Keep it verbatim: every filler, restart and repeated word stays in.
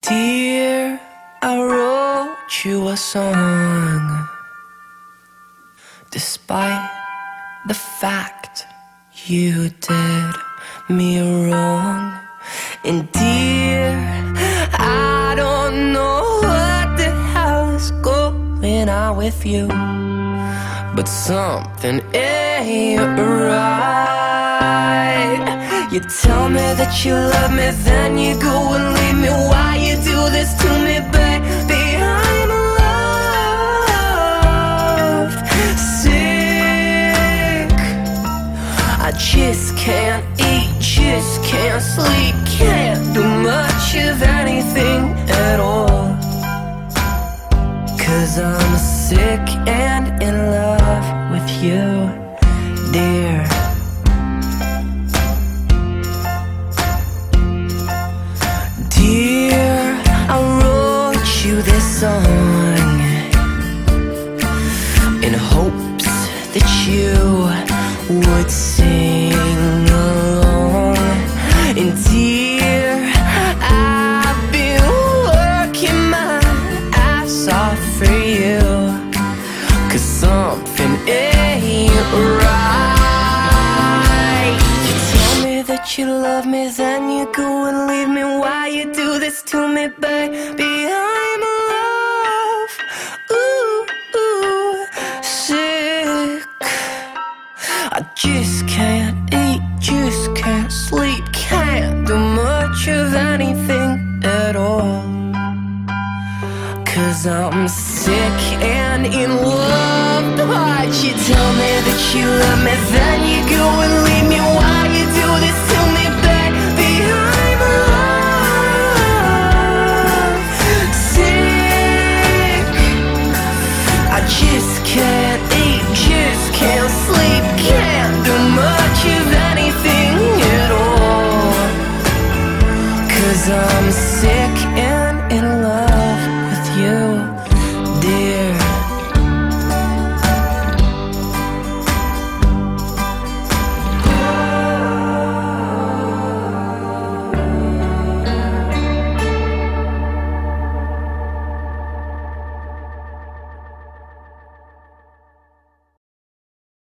Dear, I wrote you a song, despite the fact you did me wrong. And dear, I don't know what the hell is going on with you, but something ain't right. You tell me that you love me, then you go and leave me. Why you do this to me, baby? I'm loved sick. I just can't eat, just can't sleep, can't do much of anything at all, 'cause I'm sick and in love with you, dear. Dear, I wrote you this song in hopes that you would sing along. And dear, I've been working my ass off for you, 'cause something ain't right. You tell me that you love me, then you go and leave me. Why you do this to me, baby? I'm in love, ooh, ooh, sick. I just can't eat, just can't sleep, can't do much of anything at all, 'cause I'm sick and in love. But you tell me that you love me, then you go and leave me. Why